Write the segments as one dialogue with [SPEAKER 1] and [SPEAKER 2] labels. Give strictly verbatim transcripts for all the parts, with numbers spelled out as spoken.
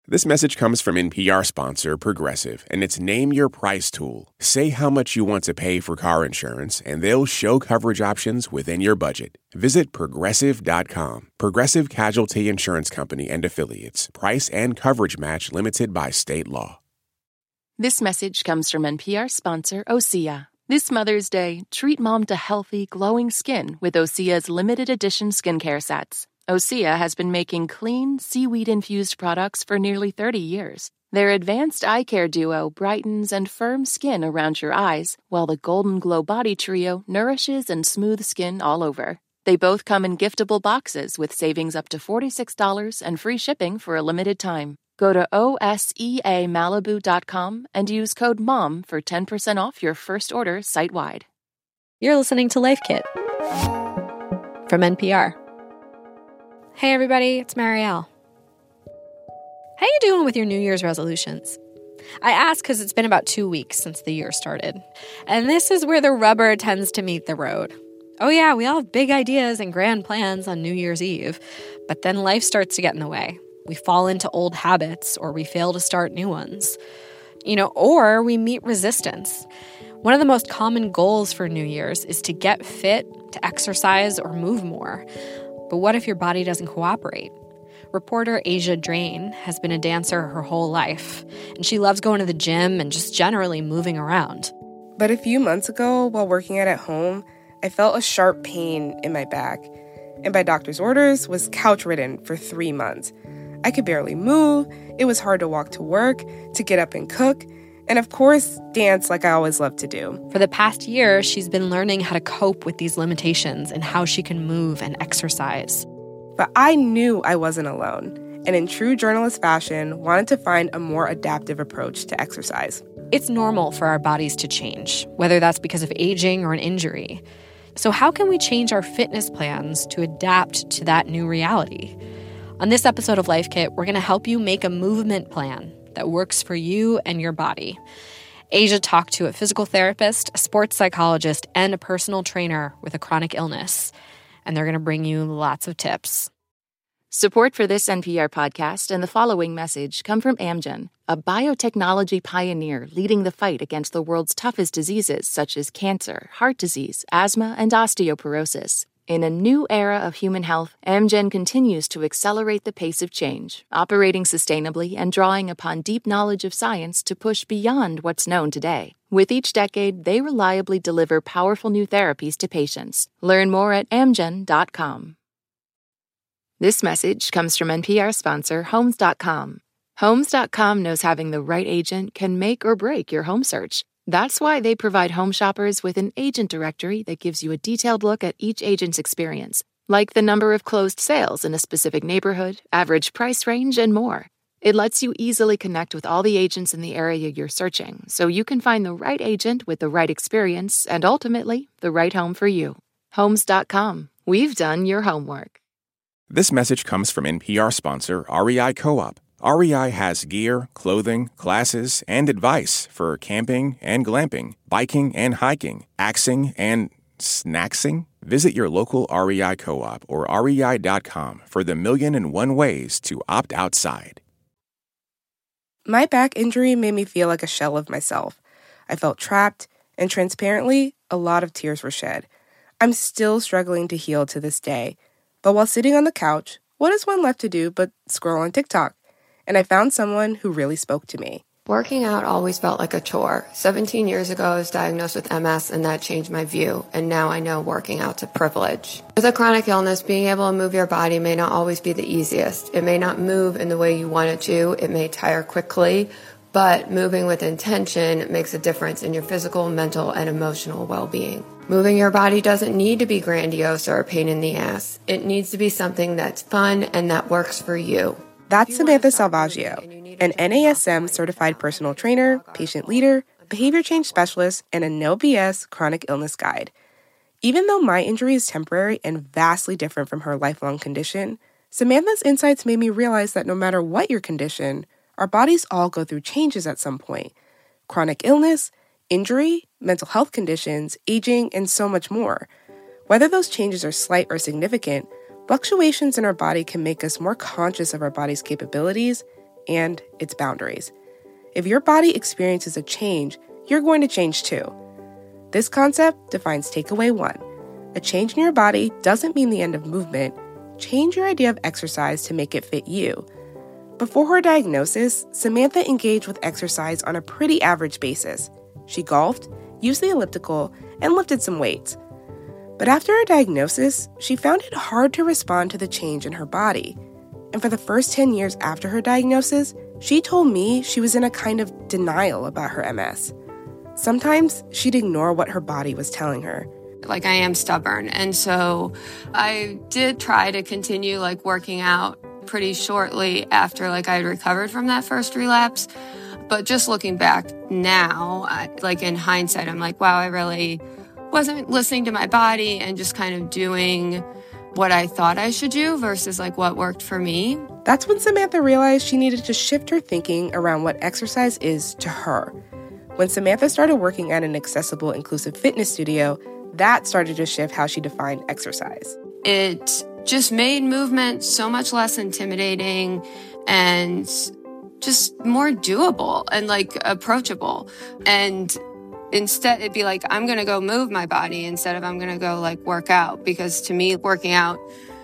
[SPEAKER 1] This message comes from N P R sponsor Progressive, and it's Name Your Price tool. Say how much you want to pay for car insurance, and they'll show coverage options within your budget. Visit Progressive dot com. Progressive Casualty Insurance Company and Affiliates. Price and coverage match limited by state law.
[SPEAKER 2] This message comes from N P R sponsor Osea. This Mother's Day, treat mom to healthy, glowing skin with Osea's limited edition skincare sets. Osea has been making clean, seaweed-infused products for nearly thirty years. Their advanced eye care duo brightens and firms skin around your eyes, while the Golden Glow Body Trio nourishes and smooths skin all over. They both come in giftable boxes with savings up to forty-six dollars and free shipping for a limited time. Go to O S E A Malibu dot com and use code MOM for ten percent off your first order site-wide.
[SPEAKER 3] You're listening to Life Kit from N P R. Hey everybody, it's Marielle. How you doing with your New Year's resolutions? I ask because it's been about two weeks since the year started, and this is where the rubber tends to meet the road. Oh yeah, we all have big ideas and grand plans on New Year's Eve, but then life starts to get in the way. We fall into old habits, or we fail to start new ones. You know, or we meet resistance. One of the most common goals for New Year's is to get fit, to exercise, or move more. But what if your body doesn't cooperate? Reporter Asia Drain has been a dancer her whole life, and she loves going to the gym and just generally moving around.
[SPEAKER 4] But a few months ago, while working out at home, I felt a sharp pain in my back, and by doctor's orders was couch-ridden for three months. I could barely move, it was hard to walk to work, to get up and cook, and of course, dance like I always loved to do.
[SPEAKER 3] For the past year, she's been learning how to cope with these limitations and how she can move and exercise.
[SPEAKER 4] But I knew I wasn't alone, and in true journalist fashion, wanted to find a more adaptive approach to exercise.
[SPEAKER 3] It's normal for our bodies to change, whether that's because of aging or an injury. So how can we change our fitness plans to adapt to that new reality? On this episode of Life Kit, we're going to help you make a movement plan that works for you and your body. Asia talked to a physical therapist, a sports psychologist, and a personal trainer with a chronic illness, and they're going to bring you lots of tips.
[SPEAKER 2] Support for this N P R podcast and the following message come from Amgen, a biotechnology pioneer leading the fight against the world's toughest diseases such as cancer, heart disease, asthma, and osteoporosis. In a new era of human health, Amgen continues to accelerate the pace of change, operating sustainably and drawing upon deep knowledge of science to push beyond what's known today. With each decade, they reliably deliver powerful new therapies to patients. Learn more at amgen dot com. This message comes from N P R sponsor Homes dot com. Homes dot com knows having the right agent can make or break your home search. That's why they provide home shoppers with an agent directory that gives you a detailed look at each agent's experience, like the number of closed sales in a specific neighborhood, average price range, and more. It lets you easily connect with all the agents in the area you're searching, so you can find the right agent with the right experience and ultimately the right home for you. Homes dot com. We've done your homework.
[SPEAKER 1] This message comes from N P R sponsor R E I Co-op. R E I has gear, clothing, classes, and advice for camping and glamping, biking and hiking, axing and snacksing. Visit your local R E I Co-op or R E I dot com for the million and one ways to opt outside.
[SPEAKER 4] My back injury made me feel like a shell of myself. I felt trapped, and transparently, a lot of tears were shed. I'm still struggling to heal to this day. But while sitting on the couch, what is one left to do but scroll on TikTok? And I found someone who really spoke to me.
[SPEAKER 5] Working out always felt like a chore. seventeen years ago, I was diagnosed with M S, and that changed my view. And now I know working out's a privilege. With a chronic illness, being able to move your body may not always be the easiest. It may not move in the way you want it to. It may tire quickly. But moving with intention makes a difference in your physical, mental, and emotional well-being. Moving your body doesn't need to be grandiose or a pain in the ass. It needs to be something that's fun and that works for you.
[SPEAKER 4] That's Samantha Salvaggio, an N A S M-certified personal trainer, patient leader, behavior change specialist, and a no B S chronic illness guide. Even though my injury is temporary and vastly different from her lifelong condition, Samantha's insights made me realize that no matter what your condition, our bodies all go through changes at some point. Chronic illness, injury, mental health conditions, aging, and so much more. Whether those changes are slight or significant, fluctuations in our body can make us more conscious of our body's capabilities and its boundaries. If your body experiences a change, you're going to change too. This concept defines takeaway one. A change in your body doesn't mean the end of movement. Change your idea of exercise to make it fit you. Before her diagnosis, Samantha engaged with exercise on a pretty average basis. She golfed, used the elliptical, and lifted some weights. But after her diagnosis, she found it hard to respond to the change in her body. And for the first ten years after her diagnosis, she told me she was in a kind of denial about her M S. Sometimes she'd ignore what her body was telling her.
[SPEAKER 5] Like, I am stubborn. And so I did try to continue, like, working out pretty shortly after, like, I had recovered from that first relapse. But just looking back now, I, like, in hindsight, I'm like, wow, I really wasn't listening to my body and just kind of doing what I thought I should do versus, like, what worked for me.
[SPEAKER 4] That's when Samantha realized she needed to shift her thinking around what exercise is to her. When Samantha started working at an accessible, inclusive fitness studio, that started to shift how she defined exercise.
[SPEAKER 5] It just made movement so much less intimidating and just more doable and, like, approachable. And instead, it'd be like, I'm going to go move my body instead of I'm going to go, like, work out. Because to me, working out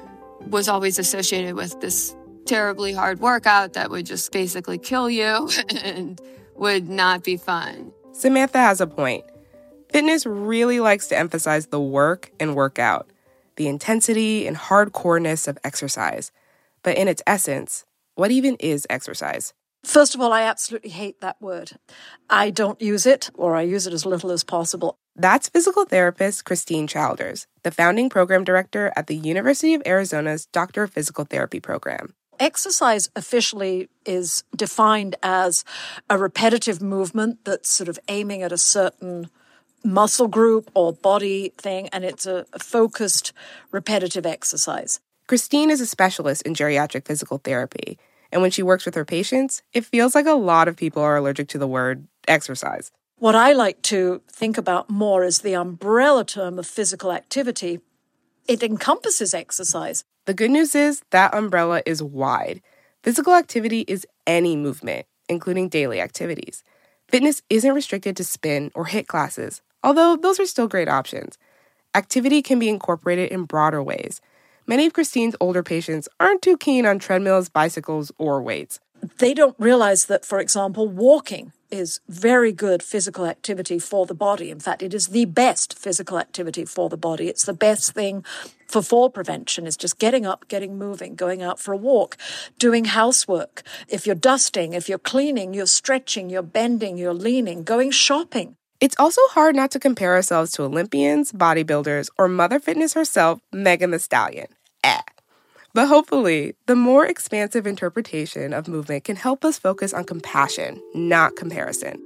[SPEAKER 5] was always associated with this terribly hard workout that would just basically kill you and would not be fun.
[SPEAKER 4] Samantha has a point. Fitness really likes to emphasize the work and workout, the intensity and hardcoreness of exercise. But in its essence, what even is exercise?
[SPEAKER 6] First of all, I absolutely hate that word. I don't use it, or I use it as little as possible.
[SPEAKER 4] That's physical therapist Christine Childers, the founding program director at the University of Arizona's Doctor of Physical Therapy program.
[SPEAKER 6] Exercise officially is defined as a repetitive movement that's sort of aiming at a certain muscle group or body thing, and it's a, a focused, repetitive exercise.
[SPEAKER 4] Christine is a specialist in geriatric physical therapy, and when she works with her patients, it feels like a lot of people are allergic to the word exercise.
[SPEAKER 6] What I like to think about more is the umbrella term of physical activity. It encompasses exercise.
[SPEAKER 4] The good news is that umbrella is wide. Physical activity is any movement, including daily activities. Fitness isn't restricted to spin or HIIT classes, although those are still great options. Activity can be incorporated in broader ways. Many of Christine's older patients aren't too keen on treadmills, bicycles, or weights.
[SPEAKER 6] They don't realize that, for example, walking is very good physical activity for the body. In fact, it is the best physical activity for the body. It's the best thing for fall prevention, is just getting up, getting moving, going out for a walk, doing housework. If you're dusting, if you're cleaning, you're stretching, you're bending, you're leaning, going shopping.
[SPEAKER 4] It's also hard not to compare ourselves to Olympians, bodybuilders, or Mother Fitness herself, Megan Thee Stallion. Eh. But hopefully, the more expansive interpretation of movement can help us focus on compassion, not comparison.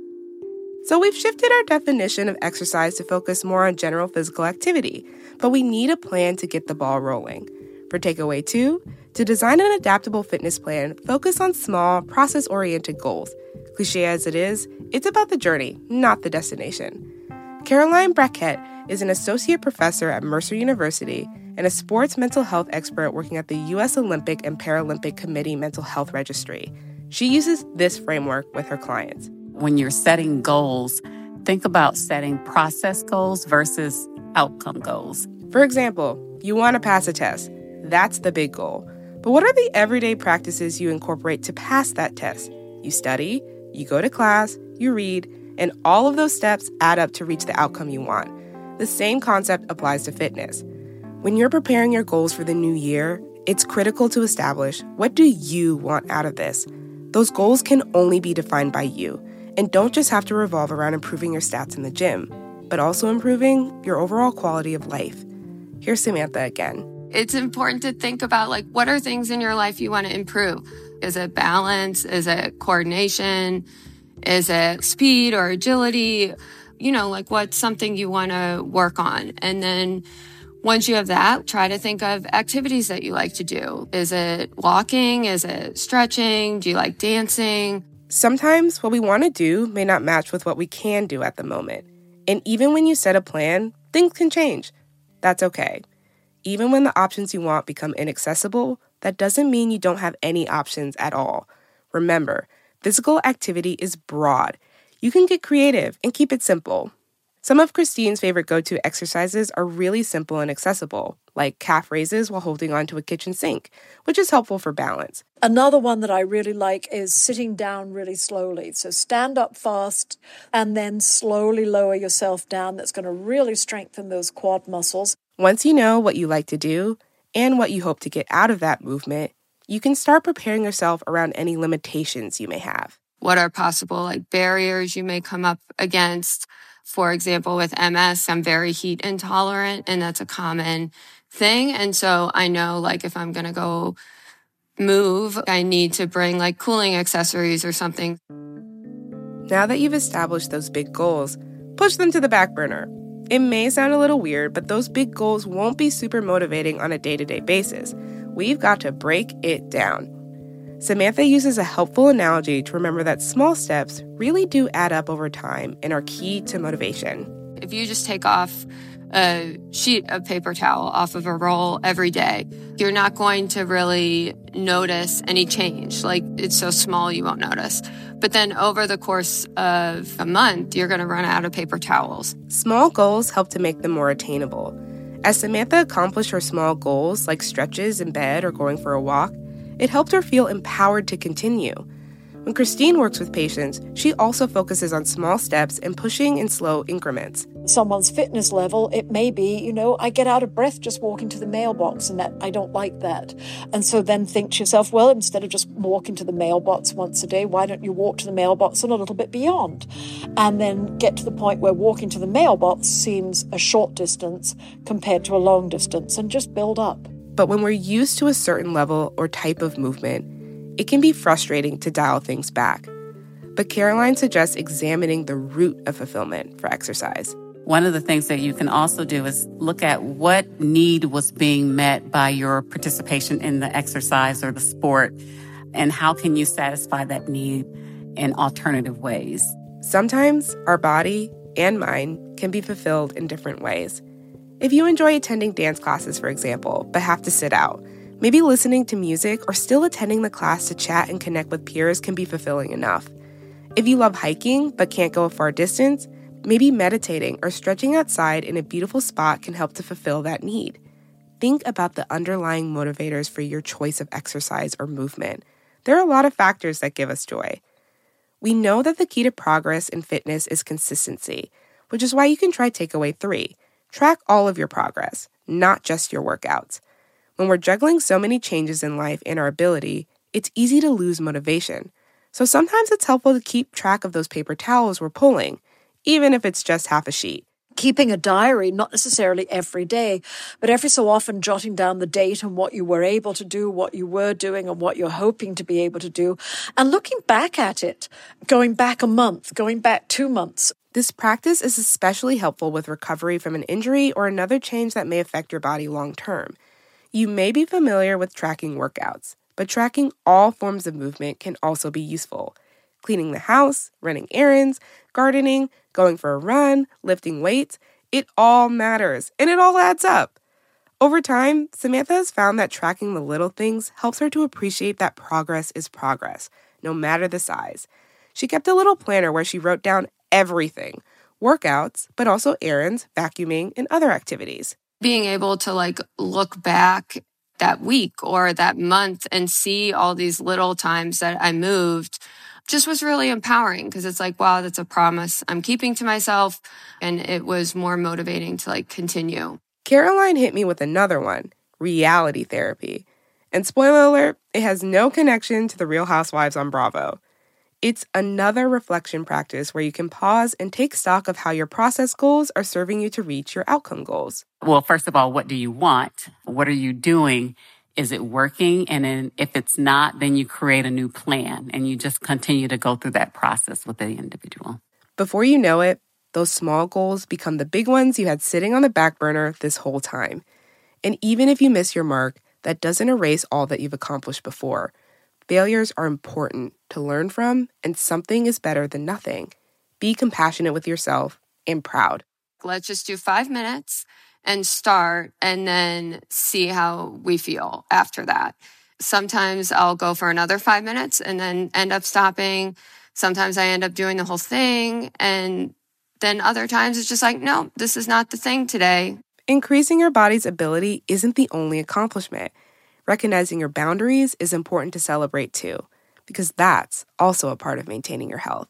[SPEAKER 4] So we've shifted our definition of exercise to focus more on general physical activity, but we need a plan to get the ball rolling. For takeaway two, to design an adaptable fitness plan, focus on small, process-oriented goals. Cliché as it is, it's about the journey, not the destination. Caroline Brackett is an associate professor at Mercer University and a sports mental health expert working at the U S Olympic and Paralympic Committee Mental Health Registry. She uses this framework with her clients.
[SPEAKER 7] When you're setting goals, think about setting process goals versus outcome goals.
[SPEAKER 4] For example, you want to pass a test. That's the big goal. But what are the everyday practices you incorporate to pass that test? You study, you go to class, you read, and all of those steps add up to reach the outcome you want. The same concept applies to fitness. When you're preparing your goals for the new year, it's critical to establish, what do you want out of this? Those goals can only be defined by you, and don't just have to revolve around improving your stats in the gym, but also improving your overall quality of life. Here's Samantha again.
[SPEAKER 5] It's important to think about, like, what are things in your life you want to improve? Is it balance? Is it coordination? Is it speed or agility? You know, like, what's something you want to work on? And then once you have that, try to think of activities that you like to do. Is it walking? Is it stretching? Do you like dancing?
[SPEAKER 4] Sometimes what we want to do may not match with what we can do at the moment. And even when you set a plan, things can change. That's okay. Even when the options you want become inaccessible, that doesn't mean you don't have any options at all. Remember, physical activity is broad. You can get creative and keep it simple. Some of Christine's favorite go-to exercises are really simple and accessible, like calf raises while holding onto a kitchen sink, which is helpful for balance.
[SPEAKER 6] Another one that I really like is sitting down really slowly. So stand up fast and then slowly lower yourself down. That's going to really strengthen those quad muscles.
[SPEAKER 4] Once you know what you like to do and what you hope to get out of that movement, you can start preparing yourself around any limitations you may have.
[SPEAKER 5] What are possible like barriers you may come up against? For example, with M S, I'm very heat intolerant, and that's a common thing. And so I know, like, if I'm going to go move, I need to bring, like, cooling accessories or something.
[SPEAKER 4] Now that you've established those big goals, push them to the back burner. It may sound a little weird, but those big goals won't be super motivating on a day-to-day basis. We've got to break it down. Samantha uses a helpful analogy to remember that small steps really do add up over time and are key to motivation.
[SPEAKER 5] If you just take off a sheet of paper towel off of a roll every day, you're not going to really notice any change. Like, it's so small you won't notice. But then over the course of a month, you're going to run out of paper towels.
[SPEAKER 4] Small goals help to make them more attainable. As Samantha accomplished her small goals, like stretches in bed or going for a walk, it helped her feel empowered to continue. When Christine works with patients, she also focuses on small steps and pushing in slow increments.
[SPEAKER 6] Someone's fitness level, it may be, you know, I get out of breath just walking to the mailbox, and that I don't like that. And so then think to yourself, well, instead of just walking to the mailbox once a day, why don't you walk to the mailbox and a little bit beyond? And then get to the point where walking to the mailbox seems a short distance compared to a long distance, and just build up.
[SPEAKER 4] But when we're used to a certain level or type of movement, it can be frustrating to dial things back. But Caroline suggests examining the root of fulfillment for exercise.
[SPEAKER 7] One of the things that you can also do is look at what need was being met by your participation in the exercise or the sport, and how can you satisfy that need in alternative ways.
[SPEAKER 4] Sometimes our body and mind can be fulfilled in different ways. If you enjoy attending dance classes, for example, but have to sit out, maybe listening to music or still attending the class to chat and connect with peers can be fulfilling enough. If you love hiking but can't go a far distance, maybe meditating or stretching outside in a beautiful spot can help to fulfill that need. Think about the underlying motivators for your choice of exercise or movement. There are a lot of factors that give us joy. We know that the key to progress in fitness is consistency, which is why you can try takeaway three. Track all of your progress, not just your workouts. When we're juggling so many changes in life and our ability, it's easy to lose motivation. So sometimes it's helpful to keep track of those paper towels we're pulling, even if it's just half a sheet.
[SPEAKER 6] Keeping a diary, not necessarily every day, but every so often jotting down the date and what you were able to do, what you were doing, and what you're hoping to be able to do, and looking back at it, going back a month, going back two months.
[SPEAKER 4] This practice is especially helpful with recovery from an injury or another change that may affect your body long term. You may be familiar with tracking workouts, but tracking all forms of movement can also be useful. Cleaning the house, running errands, gardening, going for a run, lifting weights, it all matters, and it all adds up. Over time, Samantha has found that tracking the little things helps her to appreciate that progress is progress, no matter the size. She kept a little planner where she wrote down everything, workouts, but also errands, vacuuming, and other activities.
[SPEAKER 5] Being able to like look back that week or that month and see all these little times that I moved just was really empowering, because it's like, wow, that's a promise I'm keeping to myself. And it was more motivating to like continue.
[SPEAKER 4] Caroline hit me with another one, reality therapy. And spoiler alert, it has no connection to the Real Housewives on Bravo. It's another reflection practice where you can pause and take stock of how your process goals are serving you to reach your outcome goals.
[SPEAKER 7] Well, first of all, what do you want? What are you doing? Is it working? And then if it's not, then you create a new plan and you just continue to go through that process with the individual.
[SPEAKER 4] Before you know it, those small goals become the big ones you had sitting on the back burner this whole time. And even if you miss your mark, that doesn't erase all that you've accomplished before. Failures are important to learn from, and something is better than nothing. Be compassionate with yourself and proud.
[SPEAKER 5] Let's just do five minutes and start, and then see how we feel after that. sometimes I'll go for another five minutes and then end up stopping. Sometimes I end up doing the whole thing. And then other times it's just like, no, this is not the thing today.
[SPEAKER 4] Increasing your body's ability isn't the only accomplishment. Recognizing your boundaries is important to celebrate too, because that's also a part of maintaining your health.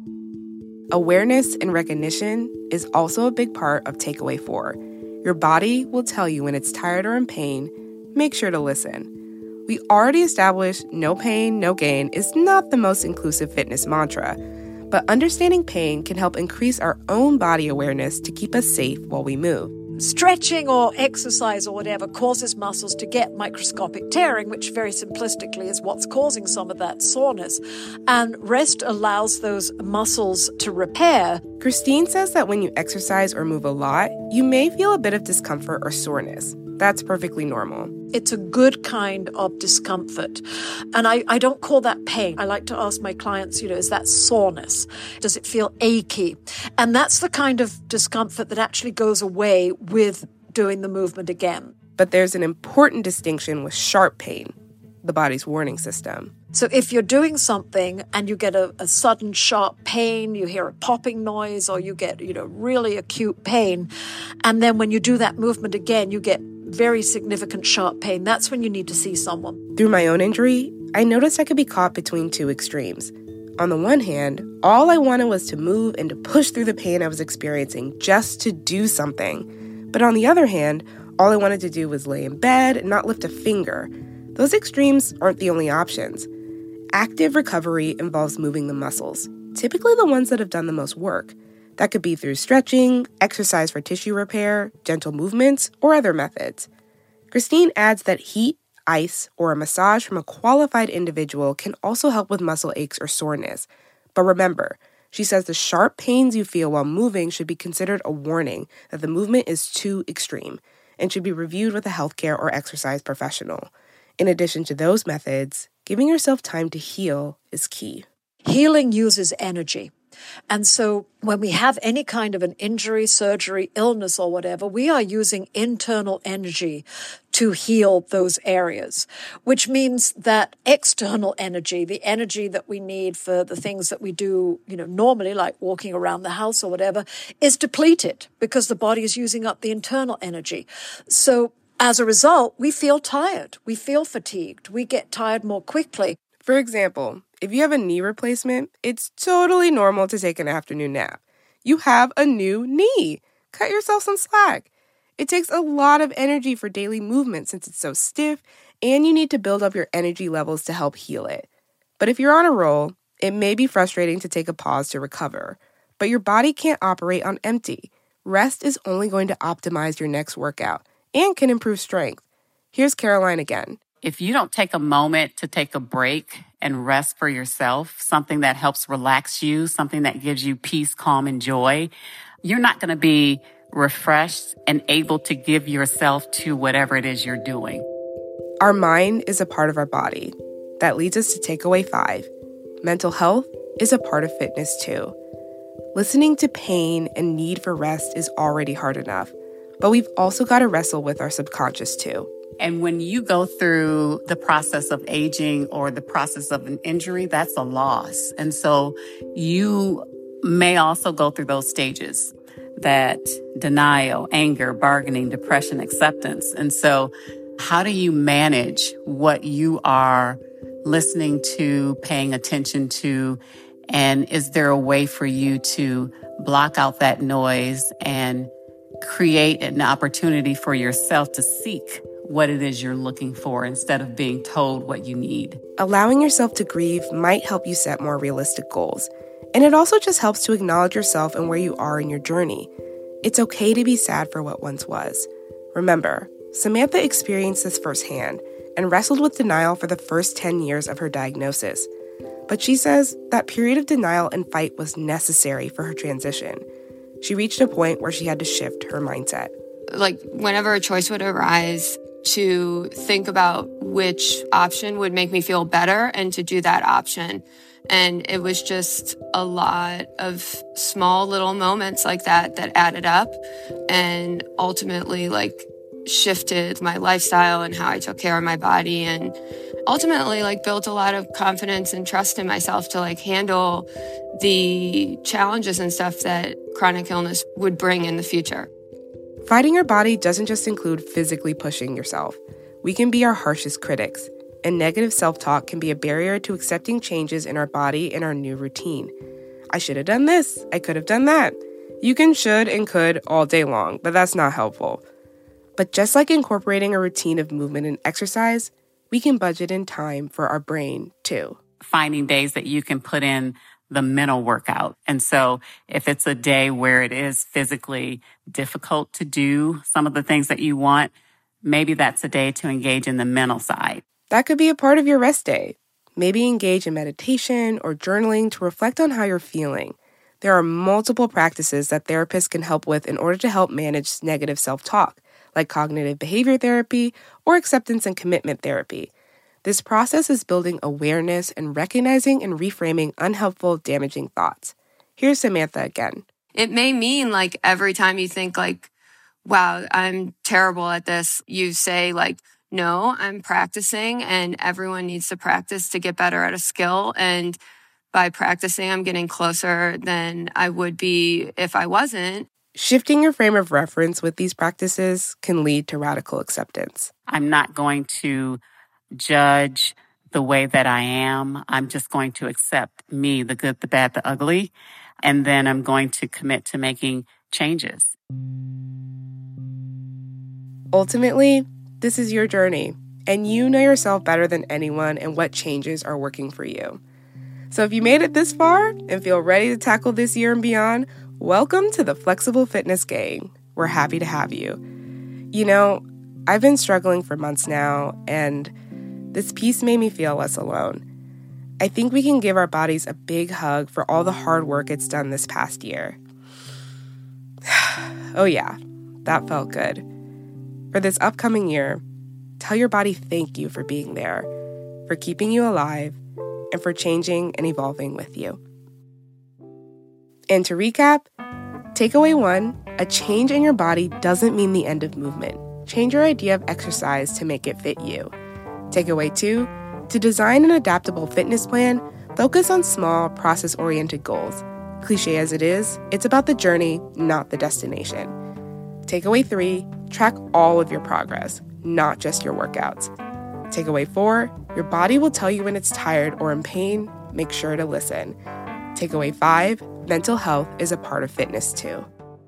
[SPEAKER 4] Awareness and recognition is also a big part of takeaway four. Your body will tell you when it's tired or in pain. Make sure to listen. We already established no pain, no gain is not the most inclusive fitness mantra, but understanding pain can help increase our own body awareness to keep us safe while we move.
[SPEAKER 6] Stretching or exercise or whatever causes muscles to get microscopic tearing, which very simplistically is what's causing some of that soreness. And rest allows those muscles to repair.
[SPEAKER 4] Christine says that when you exercise or move a lot, you may feel a bit of discomfort or soreness. That's perfectly normal.
[SPEAKER 6] It's a good kind of discomfort. And I, I don't call that pain. I like to ask my clients, you know, is that soreness? Does it feel achy? And that's the kind of discomfort that actually goes away with doing the movement again.
[SPEAKER 4] But there's an important distinction with sharp pain, the body's warning system.
[SPEAKER 6] So if you're doing something and you get a, a sudden sharp pain, you hear a popping noise, or you get, you know, really acute pain, and then when you do that movement again, you get very significant sharp pain, that's when you need to see someone.
[SPEAKER 4] Through my own injury, I noticed I could be caught between two extremes. On the one hand, all I wanted was to move and to push through the pain I was experiencing just to do something. But on the other hand, all I wanted to do was lay in bed and not lift a finger. Those extremes aren't the only options. Active recovery involves moving the muscles, typically the ones that have done the most work. That could be through stretching, exercise for tissue repair, gentle movements, or other methods. Christine adds that heat, ice, or a massage from a qualified individual can also help with muscle aches or soreness. But remember, she says the sharp pains you feel while moving should be considered a warning that the movement is too extreme and should be reviewed with a healthcare or exercise professional. In addition to those methods, giving yourself time to heal is key.
[SPEAKER 6] Healing uses energy. And so when we have any kind of an injury, surgery, illness, or whatever, we are using internal energy to heal those areas, which means that external energy, the energy that we need for the things that we do, you know, normally, like walking around the house or whatever, is depleted because the body is using up the internal energy. So as a result, we feel tired. We feel fatigued. We get tired more quickly.
[SPEAKER 4] For example, if you have a knee replacement, it's totally normal to take an afternoon nap. You have a new knee. Cut yourself some slack. It takes a lot of energy for daily movement since it's so stiff, and you need to build up your energy levels to help heal it. But if you're on a roll, it may be frustrating to take a pause to recover. But your body can't operate on empty. Rest is only going to optimize your next workout and can improve strength. Here's Caroline again.
[SPEAKER 7] If you don't take a moment to take a break and rest for yourself, something that helps relax you, something that gives you peace, calm, and joy, you're not going to be refreshed and able to give yourself to whatever it is you're doing.
[SPEAKER 4] Our mind is a part of our body. That leads us to takeaway five. Mental health is a part of fitness too. Listening to pain and need for rest is already hard enough, but we've also got to wrestle with our subconscious too.
[SPEAKER 7] And when you go through the process of aging or the process of an injury, that's a loss. And so you may also go through those stages, that denial, anger, bargaining, depression, acceptance. And so how do you manage what you are listening to, paying attention to? And is there a way for you to block out that noise and create an opportunity for yourself to seek what it is you're looking for instead of being told what you need?
[SPEAKER 4] Allowing yourself to grieve might help you set more realistic goals. And it also just helps to acknowledge yourself and where you are in your journey. It's okay to be sad for what once was. Remember, Samantha experienced this firsthand and wrestled with denial for the first ten years of her diagnosis. But she says that period of denial and fight was necessary for her transition. She reached a point where she had to shift her mindset.
[SPEAKER 5] Like, whenever a choice would arise, to think about which option would make me feel better and to do that option. And it was just a lot of small little moments like that that added up and ultimately like shifted my lifestyle and how I took care of my body, and ultimately like built a lot of confidence and trust in myself to like handle the challenges and stuff that chronic illness would bring in the future.
[SPEAKER 4] Fighting your body doesn't just include physically pushing yourself. We can be our harshest critics, and negative self-talk can be a barrier to accepting changes in our body and our new routine. I should have done this. I could have done that. You can should and could all day long, but that's not helpful. But just like incorporating a routine of movement and exercise, we can budget in time for our brain too.
[SPEAKER 7] Finding days that you can put in the mental workout. And so if it's a day where it is physically difficult to do some of the things that you want, maybe that's a day to engage in the mental side.
[SPEAKER 4] That could be a part of your rest day. Maybe engage in meditation or journaling to reflect on how you're feeling. There are multiple practices that therapists can help with in order to help manage negative self-talk, like cognitive behavior therapy or acceptance and commitment therapy. This process is building awareness and recognizing and reframing unhelpful, damaging thoughts. Here's Samantha again.
[SPEAKER 5] It may mean like every time you think like, wow, I'm terrible at this, you say like, no, I'm practicing, and everyone needs to practice to get better at a skill. And by practicing, I'm getting closer than I would be if I wasn't.
[SPEAKER 4] Shifting your frame of reference with these practices can lead to radical acceptance.
[SPEAKER 7] I'm not going to judge the way that I am. I'm just going to accept me, the good, the bad, the ugly, and then I'm going to commit to making changes.
[SPEAKER 4] Ultimately, this is your journey, and you know yourself better than anyone and what changes are working for you. So if you made it this far and feel ready to tackle this year and beyond, welcome to the Flexible Fitness Gang. We're happy to have you. You know, I've been struggling for months now, and this piece made me feel less alone. I think we can give our bodies a big hug for all the hard work it's done this past year. Oh yeah, that felt good. For this upcoming year, tell your body thank you for being there, for keeping you alive, and for changing and evolving with you. And to recap, takeaway one, a change in your body doesn't mean the end of movement. Change your idea of exercise to make it fit you. Takeaway two, to design an adaptable fitness plan, focus on small, process-oriented goals. Cliche as it is, it's about the journey, not the destination. Takeaway three, track all of your progress, not just your workouts. Takeaway four, your body will tell you when it's tired or in pain. Make sure to listen. Takeaway five, mental health is a part of fitness too.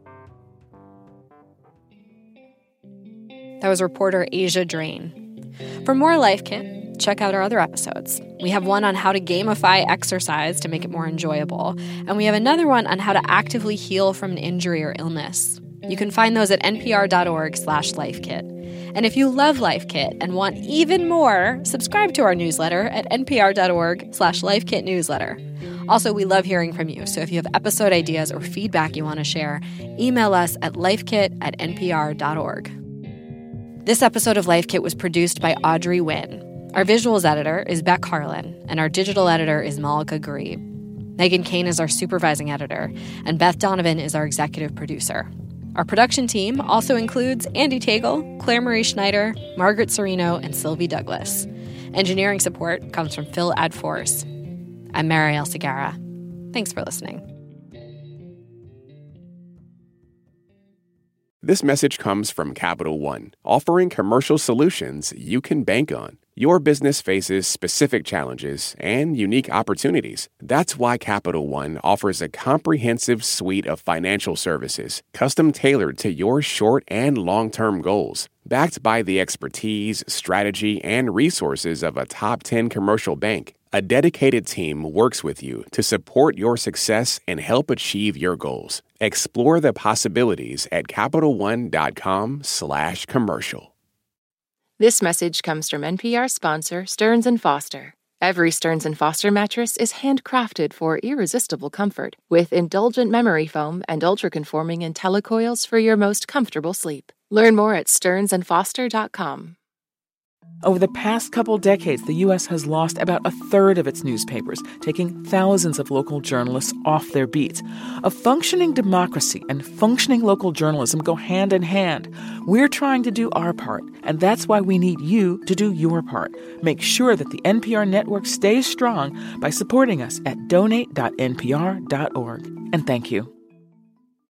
[SPEAKER 3] That was reporter Asia Drain. For more Life Kit, check out our other episodes. We have one on how to gamify exercise to make it more enjoyable, and we have another one on how to actively heal from an injury or illness. You can find those at npr.org slash lifekit. And if you love Life Kit and want even more, subscribe to our newsletter at npr.org slash lifekit newsletter. Also, we love hearing from you, so if you have episode ideas or feedback you want to share, email us at lifekit at npr.org. This episode of Life Kit was produced by Audrey Nguyen. Our visuals editor is Beck Harlan, and our digital editor is Malika Gharib. Megan Kane is our supervising editor, and Beth Donovan is our executive producer. Our production team also includes Andy Tagle, Claire Marie Schneider, Margaret Serino, and Sylvie Douglas. Engineering support comes from Phil Adforce. I'm Marielle Segarra. Thanks for listening.
[SPEAKER 1] This message comes from Capital One, offering commercial solutions you can bank on. Your business faces specific challenges and unique opportunities. That's why Capital One offers a comprehensive suite of financial services, custom-tailored to your short and long-term goals. Backed by the expertise, strategy, and resources of a top ten commercial bank, a dedicated team works with you to support your success and help achieve your goals. Explore the possibilities at CapitalOne.com slash commercial.
[SPEAKER 2] This message comes from N P R sponsor Stearns and Foster. Every Stearns and Foster mattress is handcrafted for irresistible comfort, with indulgent memory foam and ultra-conforming IntelliCoils for your most comfortable sleep. Learn more at stearns and foster dot com.
[SPEAKER 8] Over the past couple decades, the U S has lost about a third of its newspapers, taking thousands of local journalists off their beats. A functioning democracy and functioning local journalism go hand in hand. We're trying to do our part, and that's why we need you to do your part. Make sure that the N P R network stays strong by supporting us at donate dot n p r dot org. And thank you.